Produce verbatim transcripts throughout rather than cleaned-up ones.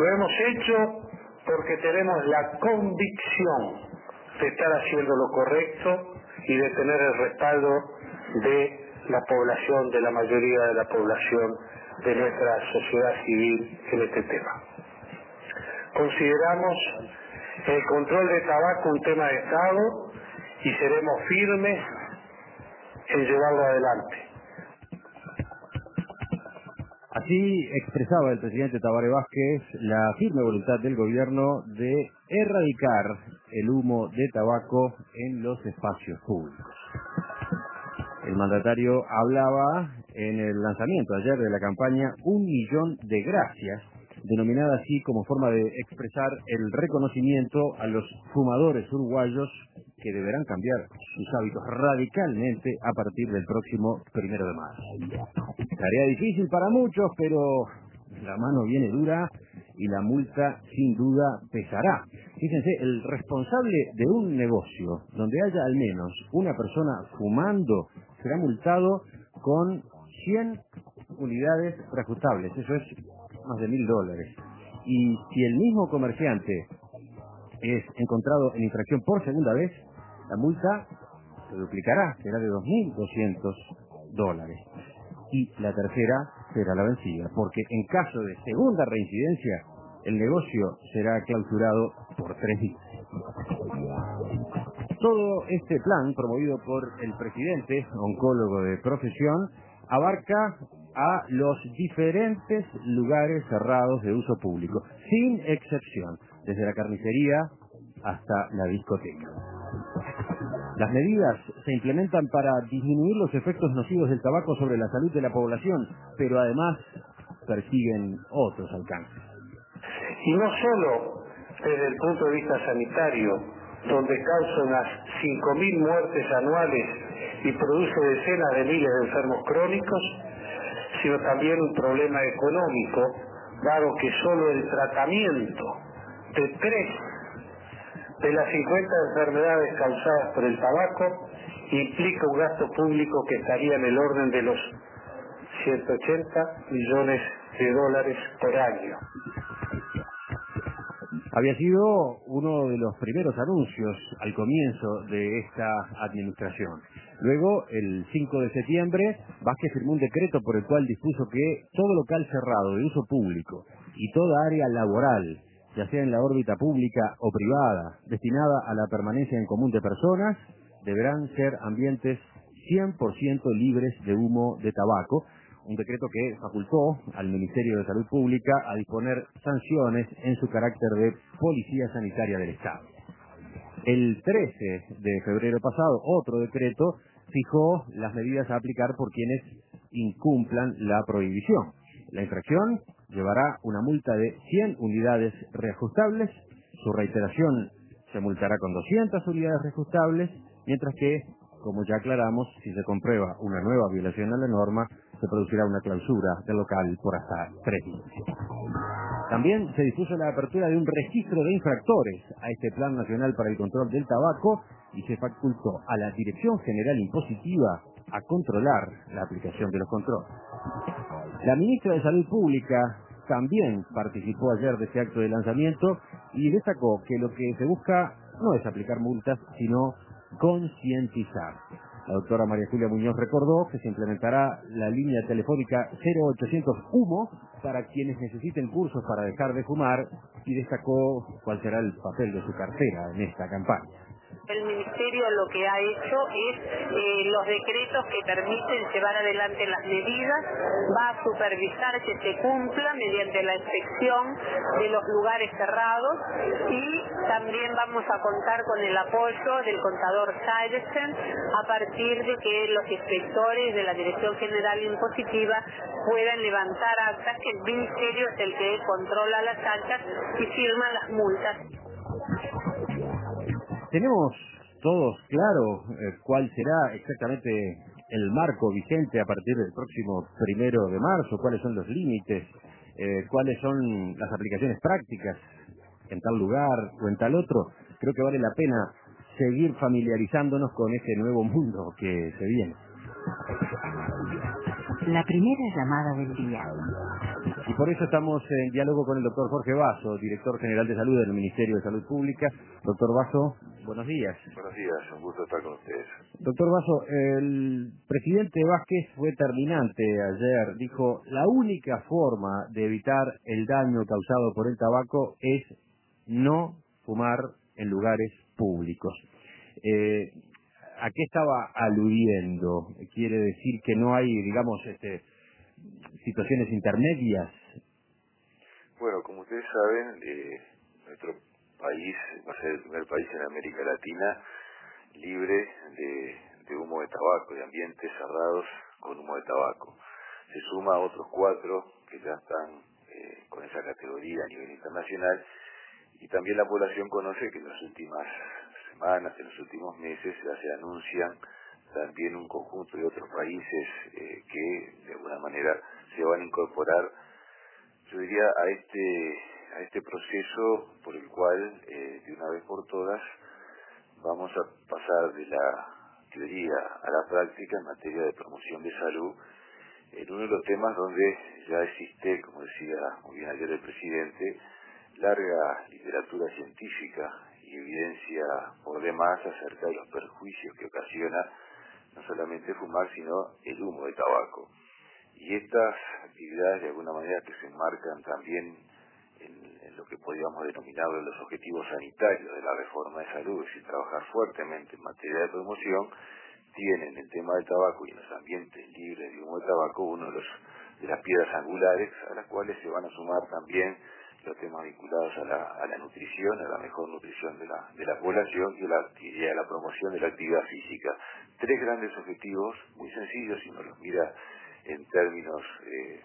Lo hemos hecho porque tenemos la convicción de estar haciendo lo correcto y de tener el respaldo de la población, de la mayoría de la población de nuestra sociedad civil en este tema. Consideramos el control de tabaco un tema de Estado y seremos firmes en llevarlo adelante. Así expresaba el presidente Tabaré Vázquez la firme voluntad del gobierno de erradicar el humo de tabaco en los espacios públicos. El mandatario hablaba en el lanzamiento ayer de la campaña Un Millón de Gracias, denominada así como forma de expresar el reconocimiento a los fumadores uruguayos que deberán cambiar sus hábitos radicalmente a partir del próximo primero de marzo. Tarea difícil para muchos, pero la mano viene dura y la multa sin duda pesará. Fíjense, el responsable de un negocio donde haya al menos una persona fumando será multado con cien unidades reajustables, eso es más de mil dólares. Y si el mismo comerciante es encontrado en infracción por segunda vez, la multa se duplicará, será de dos mil doscientos dólares. Y la tercera será la vencida, porque en caso de segunda reincidencia, el negocio será clausurado por tres días. Todo este plan, promovido por el presidente, oncólogo de profesión, abarca a los diferentes lugares cerrados de uso público, sin excepción, desde la carnicería hasta la discoteca. Las medidas se implementan para disminuir los efectos nocivos del tabaco sobre la salud de la población, pero además persiguen otros alcances. Y no solo desde el punto de vista sanitario, donde causa unas cinco mil muertes anuales y produce decenas de miles de enfermos crónicos, sino también un problema económico, dado que solo el tratamiento de tres de las cincuenta enfermedades causadas por el tabaco implica un gasto público que estaría en el orden de los ciento ochenta millones de dólares por año. Había sido uno de los primeros anuncios al comienzo de esta administración. Luego, el cinco de septiembre, Vázquez firmó un decreto por el cual dispuso que todo local cerrado de uso público y toda área laboral, ya sea en la órbita pública o privada, destinada a la permanencia en común de personas, deberán ser ambientes cien por ciento libres de humo de tabaco, un decreto que facultó al Ministerio de Salud Pública a disponer sanciones en su carácter de Policía Sanitaria del Estado. El trece de febrero pasado, otro decreto fijó las medidas a aplicar por quienes incumplan la prohibición. La infracción llevará una multa de cien unidades reajustables, su reiteración se multará con doscientas unidades reajustables, mientras que, como ya aclaramos, si se comprueba una nueva violación a la norma, se producirá una clausura del local por hasta tres días. También se dispuso la apertura de un registro de infractores a este Plan Nacional para el Control del Tabaco y se facultó a la Dirección General Impositiva a controlar la aplicación de los controles. La ministra de Salud Pública también participó ayer de este acto de lanzamiento y destacó que lo que se busca no es aplicar multas, sino concientizar. La doctora María Julia Muñoz recordó que se implementará la línea telefónica cero ochocientos humo para quienes necesiten cursos para dejar de fumar y destacó cuál será el papel de su cartera en esta campaña. El Ministerio lo que ha hecho es eh, los decretos que permiten llevar adelante las medidas, va a supervisar que se cumpla mediante la inspección de los lugares cerrados y también vamos a contar con el apoyo del contador Sayesen a partir de que los inspectores de la Dirección General Impositiva puedan levantar actas, que el Ministerio es el que controla las actas y firma las multas. Tenemos todos claro eh, cuál será exactamente el marco vigente a partir del próximo primero de marzo, cuáles son los límites, eh, cuáles son las aplicaciones prácticas en tal lugar o en tal otro. Creo que vale la pena seguir familiarizándonos con este nuevo mundo que se viene. La primera llamada del día. Y por eso estamos en diálogo con el doctor Jorge Basso, director general de salud del Ministerio de Salud Pública. Doctor Basso, buenos días. Buenos días, un gusto estar con ustedes. Doctor Basso, el presidente Vázquez fue terminante ayer. Dijo, la única forma de evitar el daño causado por el tabaco es no fumar en lugares públicos. Eh, ¿A qué estaba aludiendo? ¿Quiere decir que no hay, digamos, este, situaciones intermedias? Bueno, como ustedes saben, eh, nuestro país va a ser el primer país en América Latina libre de, de humo de tabaco, de ambientes cerrados con humo de tabaco. Se suma a otros cuatro que ya están eh, con esa categoría a nivel internacional, y también la población conoce que en las últimas semanas, en los últimos meses, ya se anuncian también un conjunto de otros países eh, que de alguna manera se van a incorporar, yo diría, a este a este proceso por el cual eh, de una vez por todas vamos a pasar de la teoría a la práctica en materia de promoción de salud, en uno de los temas donde ya existe, como decía muy bien ayer el presidente, larga literatura científica y evidencia por demás acerca de los perjuicios que ocasiona no solamente fumar, sino el humo de tabaco. Y estas actividades, de alguna manera, que se enmarcan también en, en lo que podríamos denominar los objetivos sanitarios de la reforma de salud, es decir, trabajar fuertemente en materia de promoción, tienen el tema del tabaco y en los ambientes libres de humo de tabaco uno de, los, de las piedras angulares, a las cuales se van a sumar también los temas vinculados a la, a la nutrición, a la mejor nutrición de la, de la población y a, la, y a la promoción de la actividad física. Tres grandes objetivos, muy sencillos si uno los mira en términos eh,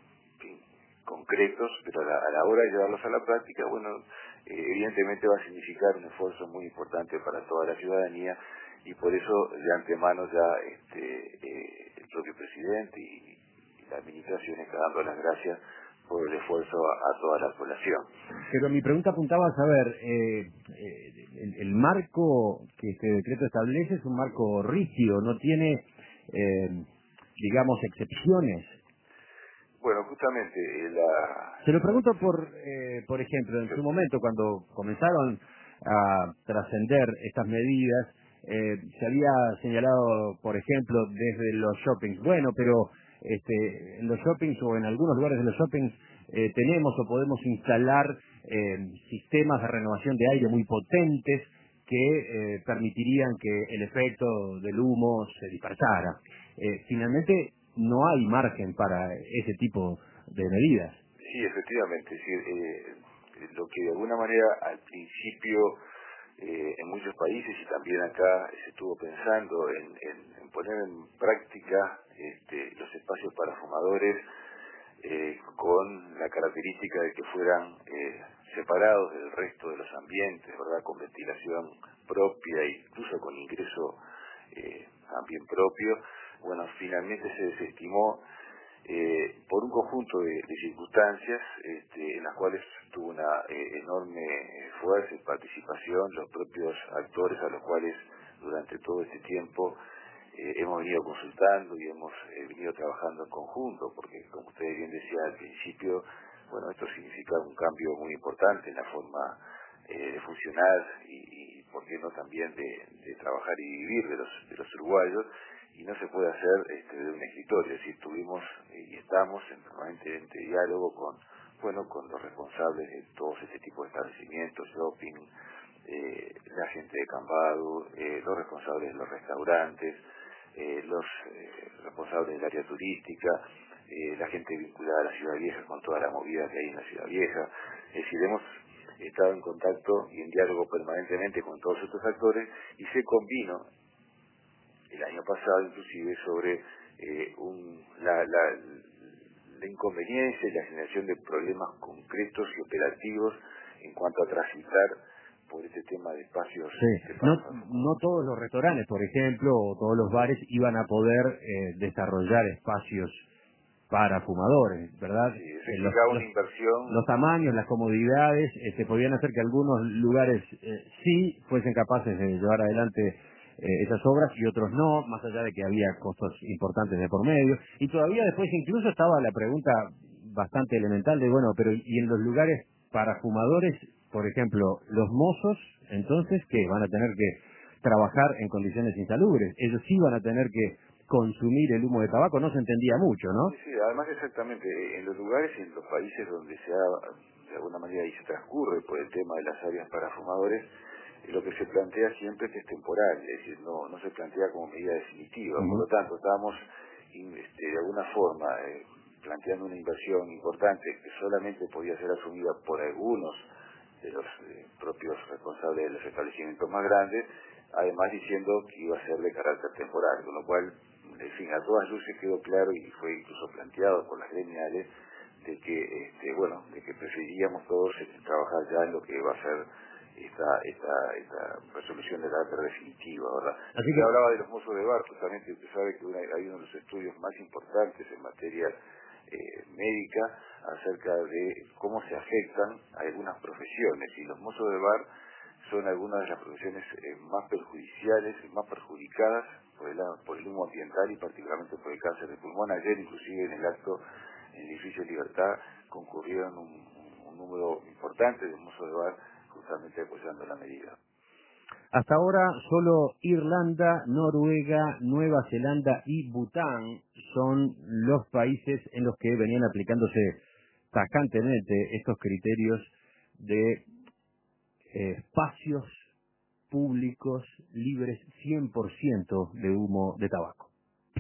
concretos, pero a la, a la hora de llevarlos a la práctica, bueno, eh, evidentemente va a significar un esfuerzo muy importante para toda la ciudadanía, y por eso de antemano ya este, eh, el propio presidente y, y la administración está dando las gracias por el esfuerzo a, a toda la población. Pero mi pregunta apuntaba a saber, eh, eh, el, el marco que este decreto establece es un marco rígido, no tiene, eh, digamos, excepciones. Bueno, justamente eh, la... Se lo pregunto por, eh, por ejemplo, en su momento cuando comenzaron a trascender estas medidas, eh, se había señalado, por ejemplo, desde los shoppings, bueno, pero este, en los shoppings o en algunos lugares de los shoppings eh, tenemos o podemos instalar eh, sistemas de renovación de aire muy potentes que eh, permitirían que el efecto del humo se dispersara. Eh, finalmente, no hay margen para ese tipo de medidas. Sí, efectivamente, es decir, eh, lo que de alguna manera al principio eh, en muchos países y también acá se estuvo pensando en, en, en poner en práctica este, los espacios para fumadores eh, con la característica de que fueran eh, separados del resto de los ambientes, ¿verdad?, con ventilación propia e incluso con ingreso eh, también propio. Bueno, finalmente se desestimó eh, por un conjunto de, de circunstancias este, en las cuales tuvo una eh, enorme fuerza y participación los propios actores a los cuales durante todo este tiempo eh, hemos venido consultando y hemos eh, venido trabajando en conjunto, porque como ustedes bien decían al principio, bueno, esto significa un cambio muy importante en la forma eh, de funcionar y, y por qué no también de, de trabajar y vivir de los, de los uruguayos, y no se puede hacer este, de un escritorio. Es decir, tuvimos y estamos en permanente diálogo con, bueno, con los responsables de todos este tipo de establecimientos, shopping, eh, la gente de Cambadu, eh, los responsables de los restaurantes, eh, los eh, responsables del área turística, eh, la gente vinculada a la Ciudad Vieja con toda la movida que hay en la Ciudad Vieja. Es decir, hemos estado en contacto y en diálogo permanentemente con todos estos actores, y se convino el año pasado inclusive sobre eh, un, la, la, la inconveniencia y la generación de problemas concretos y operativos en cuanto a transitar por este tema de espacios. Sí. De no, no todos los restaurantes, por ejemplo, o todos los bares iban a poder eh, desarrollar espacios para fumadores, ¿verdad? Sí, eh, los, una los, inversión. los tamaños, las comodidades, este, podían hacer que algunos lugares eh, sí fuesen capaces de llevar adelante eh, esas obras y otros no, más allá de que había costos importantes de por medio. Y todavía después incluso estaba la pregunta bastante elemental de, bueno, pero ¿y en los lugares para fumadores, por ejemplo, los mozos, entonces, qué? ¿Van a tener que trabajar en condiciones insalubres? Ellos sí van a tener que consumir el humo de tabaco, no se entendía mucho, ¿no? Sí, sí, además exactamente, en los lugares y en los países donde se ha, de alguna manera, y se transcurre por el tema de las áreas para fumadores, eh, lo que se plantea siempre es que es temporal, es decir, no, no se plantea como medida definitiva. Uh-huh. Por lo tanto, estábamos este, de alguna forma eh, planteando una inversión importante que solamente podía ser asumida por algunos de los eh, propios responsables de los establecimientos más grandes, además diciendo que iba a ser de carácter temporal, con lo cual, en fin, a todas luces quedó claro y fue incluso planteado por las gremiales de que, este, bueno, de que preferiríamos todos este, trabajar ya en lo que va a ser esta esta esta resolución de carácter definitiva, ¿verdad? Así que hablaba de los mozos de bar, justamente usted sabe que una, hay uno de los estudios más importantes en materia eh, médica acerca de cómo se afectan a algunas profesiones, y los mozos de bar son algunas de las profesiones eh, más perjudiciales y más perjudicadas por el, por el humo ambiental y particularmente por el cáncer de pulmón. Ayer inclusive en el acto en el edificio de Libertad concurrieron un, un número importante de mozos de bar justamente apoyando la medida. Hasta ahora solo Irlanda, Noruega, Nueva Zelanda y Bután son los países en los que venían aplicándose tajantemente estos criterios de eh, espacios públicos libres cien por ciento de humo de tabaco.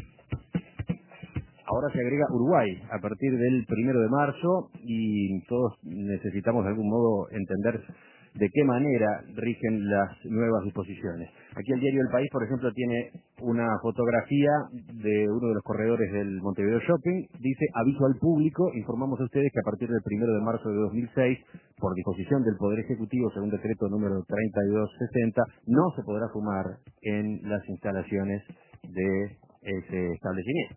Ahora se agrega Uruguay a partir del primero de marzo y todos necesitamos de algún modo entender de qué manera rigen las nuevas disposiciones. Aquí el diario El País, por ejemplo, tiene una fotografía de uno de los corredores del Montevideo Shopping. Dice: aviso al público, informamos a ustedes que a partir del primero de marzo de dos mil seis, por disposición del Poder Ejecutivo, según decreto número treinta y dos sesenta, no se podrá fumar en las instalaciones de ese establecimiento.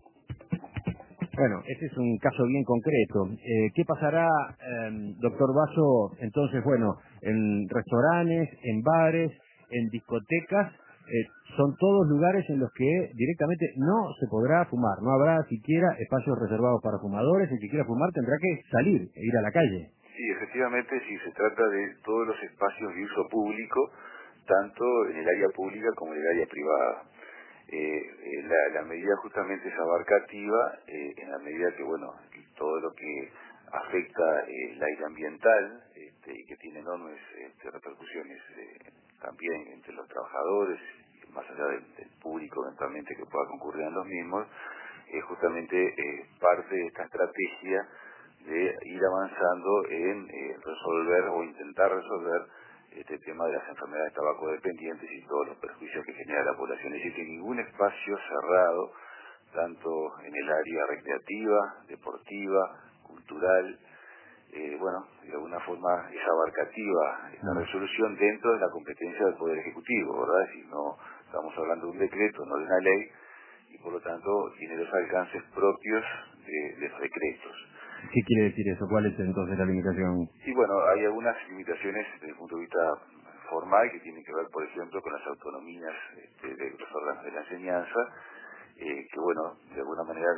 Bueno, ese es un caso bien concreto. Eh, ¿Qué pasará, eh, doctor Basso, entonces, bueno, en restaurantes, en bares, en discotecas? Eh, son todos lugares en los que directamente no se podrá fumar. No habrá siquiera espacios reservados para fumadores. El que quiera fumar tendrá que salir e ir a la calle. Sí, efectivamente, sí, se trata de todos los espacios de uso público, tanto en el área pública como en el área privada. Eh, eh, la, la medida justamente es abarcativa eh, en la medida que, bueno, todo lo que afecta eh, el aire ambiental este, y que tiene enormes este, repercusiones eh, también entre los trabajadores, más allá del, del público eventualmente que pueda concurrir en los mismos, es justamente eh, parte de esta estrategia de ir avanzando en eh, resolver o intentar resolver este tema de las enfermedades tabacodependientes y todos los perjuicios que genera la población. Es decir, que ningún espacio cerrado, tanto en el área recreativa, deportiva, cultural, eh, bueno, de alguna forma es abarcativa esta resolución dentro de la competencia del Poder Ejecutivo, ¿verdad? Si no estamos hablando de un decreto, no de una ley, y por lo tanto tiene los alcances propios de, de los decretos. ¿Qué quiere decir eso? ¿Cuál es entonces la limitación? Sí, bueno, hay algunas limitaciones desde el punto de vista formal que tienen que ver, por ejemplo, con las autonomías este, de los órganos de la enseñanza, eh, que, bueno, de alguna manera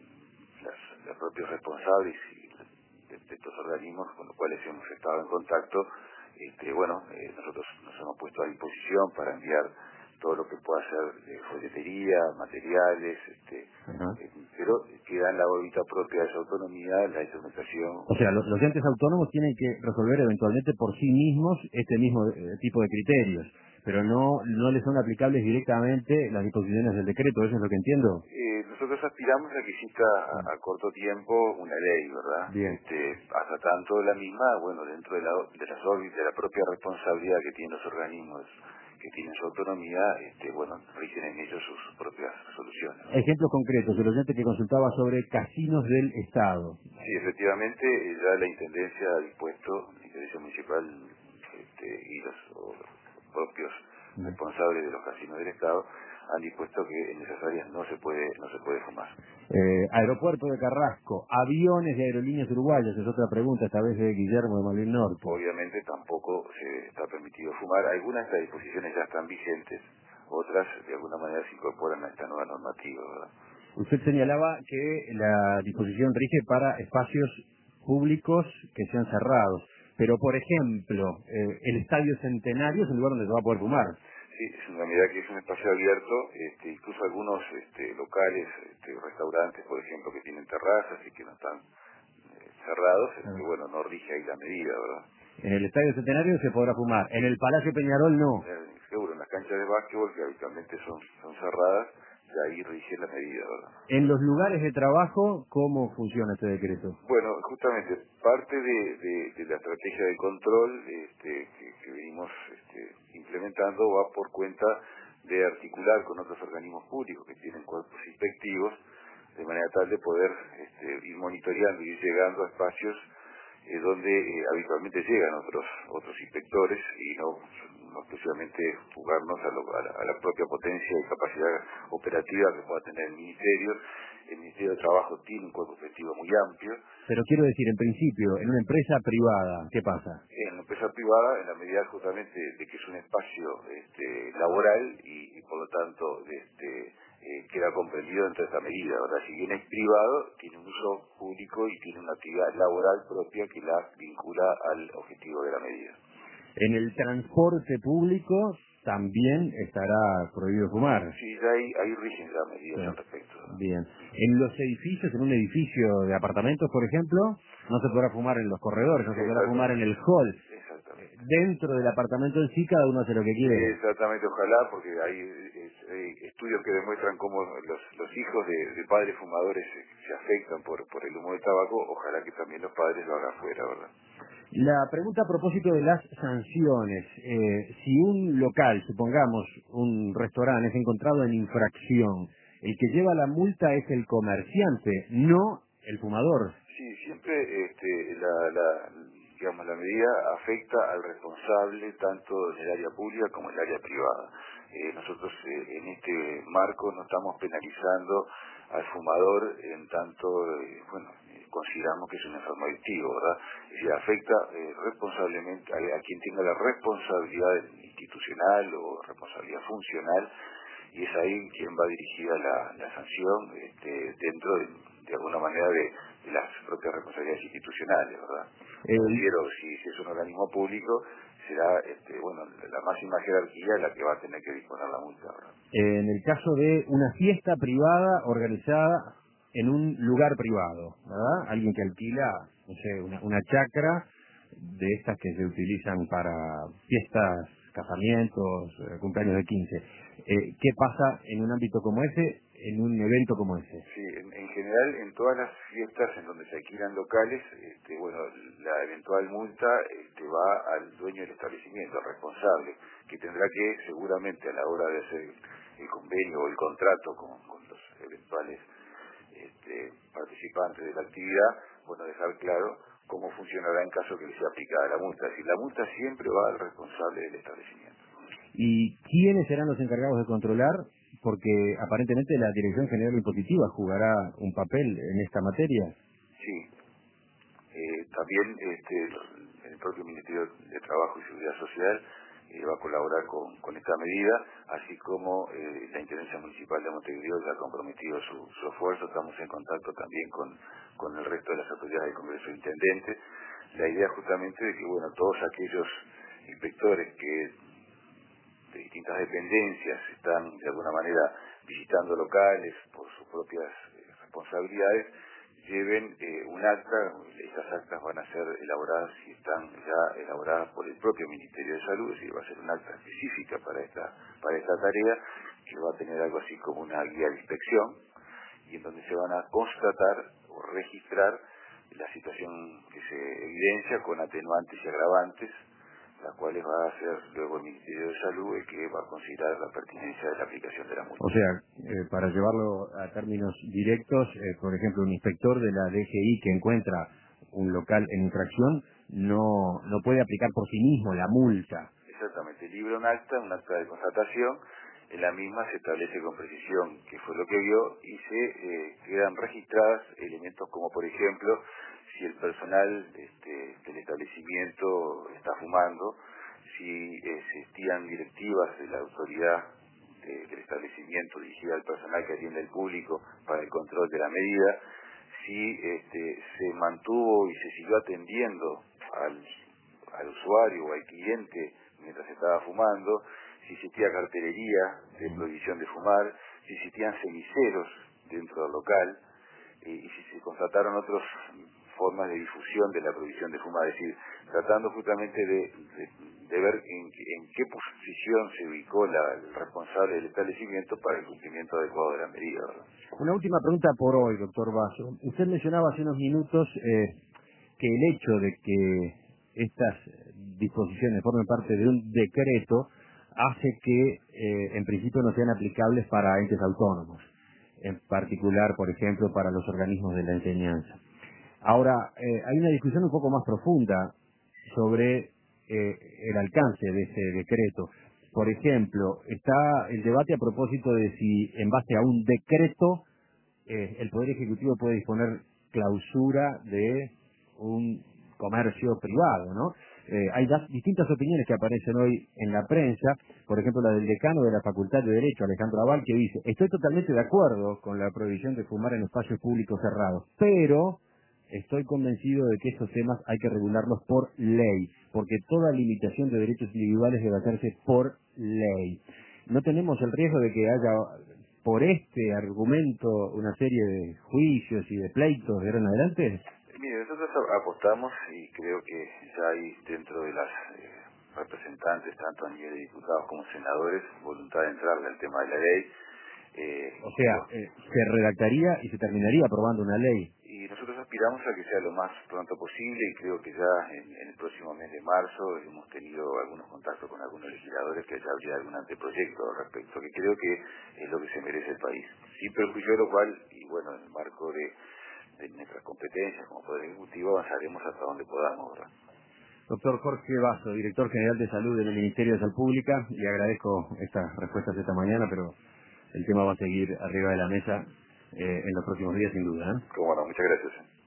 las, los propios responsables y de, de estos organismos con los cuales hemos estado en contacto, este, bueno, eh, nosotros nos hemos puesto a disposición para enviar todo lo que pueda ser de folletería, materiales, este, eh, pero queda en la órbita propia de esa autonomía la instrumentación. O sea, los, los entes autónomos tienen que resolver eventualmente por sí mismos este mismo eh, tipo de criterios, pero no no les son aplicables directamente las disposiciones del decreto, ¿eso es lo que entiendo? Eh, nosotros aspiramos a que exista a, a corto tiempo una ley, ¿verdad? Bien. Este, hasta tanto la misma, bueno, dentro de, la, de las órbitas, de la propia responsabilidad que tienen los organismos que tienen su autonomía, este, bueno, rigen en ellos sus propias resoluciones. Ejemplos concretos, el oyente que consultaba sobre casinos del Estado. Sí, efectivamente, ya la Intendencia ha dispuesto, la Intendencia Municipal este, y los, o los propios uh-huh. responsables de los casinos del Estado han dispuesto que en esas áreas no se puede no se puede fumar. Eh, aeropuerto de Carrasco, aviones de aerolíneas uruguayas, es otra pregunta, esta vez de Guillermo de Malvin Norte. Obviamente tampoco se está permitido fumar. Algunas de estas disposiciones ya están vigentes, otras de alguna manera se incorporan a esta nueva normativa, ¿verdad? Usted señalaba que la disposición rige para espacios públicos que sean cerrados, pero por ejemplo, eh, el Estadio Centenario es un lugar donde se va a poder fumar. Sí, es una medida que es un espacio abierto, este, incluso algunos este, locales, este, restaurantes, por ejemplo, que tienen terrazas y que no están eh, cerrados, este, bueno, no rige ahí la medida, ¿verdad? En el Estadio Centenario se podrá fumar, en el Palacio Peñarol no. Eh, seguro, en las canchas de básquetbol, que habitualmente son, son cerradas, de ahí rige la medida, ¿verdad? En los lugares de trabajo, ¿cómo funciona este decreto? Bueno, justamente parte de, de, de la estrategia de control este, que, que venimos este, implementando va por cuenta de articular con otros organismos públicos que tienen cuerpos inspectivos, de manera tal de poder este, ir monitoreando y ir llegando a espacios eh, donde eh, habitualmente llegan otros otros inspectores y no, no exclusivamente jugarnos a, lo, a, la, a la propia potencia y capacidad operativa que pueda tener el Ministerio. El Ministerio de Trabajo tiene un cuerpo efectivo muy amplio. Pero quiero decir, en principio, en una empresa privada, ¿qué pasa? En la empresa privada, en la medida justamente de que es un espacio este, laboral y, y por lo tanto este, eh, queda comprendido dentro de esta medida. Ahora, si bien es privado, tiene un uso público y tiene una actividad laboral propia que la vincula al objetivo de la medida. En el transporte público también estará prohibido fumar. Sí, ya hay, hay rigen ya medidas Sí. al respecto, ¿no? Bien. En los edificios, en un edificio de apartamentos, por ejemplo, no se podrá fumar en los corredores, no se podrá fumar en el hall. Exactamente. Dentro del apartamento en sí, cada uno hace lo que quiere. Exactamente, ojalá, porque hay, es- hay estudios que demuestran cómo los, los hijos de, de padres fumadores se, se afectan por, por el humo de tabaco, ojalá que también los padres lo hagan fuera, ¿verdad? La pregunta a propósito de las sanciones. Eh, si un local, supongamos un restaurante, es encontrado en infracción, el que lleva la multa es el comerciante, no el fumador. Sí, siempre este, la, la, digamos, la medida afecta al responsable tanto en el área pública como en el área privada. Eh, nosotros eh, en este marco no estamos penalizando al fumador en tanto, eh, bueno, eh, consideramos que es un enfermo adictivo, ¿verdad? Es decir, afecta eh, responsablemente a, a quien tenga la responsabilidad institucional o responsabilidad funcional, y es ahí quien va dirigida la, la sanción este, dentro de, de alguna manera de, de las propias responsabilidades institucionales, ¿verdad? Eh, Considero, si, si es un organismo público, será este, bueno, la máxima jerarquía la que va a tener que disponer la multa, ¿verdad? en el caso de una fiesta privada organizada en un lugar privado, ¿verdad? Alguien que alquila, no sé, una, una chacra de estas que se utilizan para fiestas, casamientos, eh, cumpleaños de quince. Eh, ¿Qué pasa en un ámbito como ese, en un evento como ese? Sí, en, en general, en todas las fiestas en donde se alquilan locales, este, bueno, la eventual multa este, va al dueño del establecimiento, al responsable, que tendrá que, seguramente, a la hora de hacer el convenio o el contrato con, con los eventuales este, participantes de la actividad, bueno, dejar claro cómo funcionará en caso que le sea aplicada la multa. Es decir, la multa siempre va al responsable del establecimiento. ¿Y quiénes serán los encargados de controlar? Porque aparentemente la Dirección General Impositiva jugará un papel en esta materia. Sí, eh, también este, el propio Ministerio de Trabajo y Seguridad Social eh, va a colaborar con, con esta medida, así como eh, la Intendencia Municipal de Montevideo ya ha comprometido su, su esfuerzo. Estamos en contacto también con, con el resto de las autoridades del Congreso de Intendentes. La idea justamente de que, bueno, todos aquellos inspectores que de distintas dependencias están de alguna manera visitando locales por sus propias eh, responsabilidades, lleven eh, un acta. Estas actas van a ser elaboradas y están ya elaboradas por el propio Ministerio de Salud, es decir, va a ser un acta específica para esta para esta tarea, que va a tener algo así como una guía de inspección, y en donde se van a constatar o registrar la situación que se evidencia con atenuantes y agravantes, las cuales va a hacer luego el Ministerio de Salud el que va a considerar la pertinencia de la aplicación de la multa. O sea, eh, para llevarlo a términos directos, eh, por ejemplo, un inspector de la D G I que encuentra un local en infracción no no puede aplicar por sí mismo la multa. Exactamente, libra un acta, un acta de constatación. En la misma se establece con precisión qué fue lo que vio y se eh, quedan registradas elementos como, por ejemplo, si el personal este, del establecimiento está fumando, si existían directivas de la autoridad este, del establecimiento dirigida al personal que atiende al público para el control de la medida, si este, se mantuvo y se siguió atendiendo al, al usuario o al cliente mientras estaba fumando, si existía cartelería de prohibición de fumar, si existían ceniceros dentro del local, eh, y si se constataron otras formas de difusión de la prohibición de fumar, es decir, tratando justamente de, de, de ver en, en qué posición se ubicó la, el responsable del establecimiento para el cumplimiento adecuado de la medida, ¿verdad? Una última pregunta por hoy, doctor Basso. Usted mencionaba hace unos minutos eh, que el hecho de que estas disposiciones formen parte de un decreto hace que eh, en principio no sean aplicables para entes autónomos, en particular, por ejemplo, para los organismos de la enseñanza. Ahora, eh, hay una discusión un poco más profunda sobre eh, el alcance de ese decreto. Por ejemplo, está el debate a propósito de si, en base a un decreto, eh, el Poder Ejecutivo puede disponer clausura de un comercio privado, ¿no? Eh, hay das, distintas opiniones que aparecen hoy en la prensa, por ejemplo la del decano de la Facultad de Derecho, Alejandro Aval, que dice: estoy totalmente de acuerdo con la prohibición de fumar en espacios públicos cerrados, pero estoy convencido de que esos temas hay que regularlos por ley, porque toda limitación de derechos individuales debe hacerse por ley. ¿No tenemos el riesgo de que haya, por este argumento, una serie de juicios y de pleitos de ahora en adelante? Mire, nosotros apostamos y creo que ya hay dentro de las eh, representantes, tanto a nivel de diputados como senadores, voluntad de entrarle al tema de la ley. Eh, o sea, eh, se redactaría y se terminaría aprobando una ley. Y nosotros aspiramos a que sea lo más pronto posible y creo que ya en, en el próximo mes de marzo hemos tenido algunos contactos con algunos legisladores que ya habría algún anteproyecto al respecto, que creo que es lo que se merece el país. Sin perjuicio de lo cual, y bueno, en el marco de, de nuestras competencias como Poder Ejecutivo, avanzaremos hasta donde podamos, ¿verdad? Doctor Jorge Basso, director general de salud del Ministerio de Salud Pública, le agradezco estas respuestas esta mañana, pero el tema va a seguir arriba de la mesa eh, en los próximos días sin duda, ¿eh? Bueno, muchas gracias.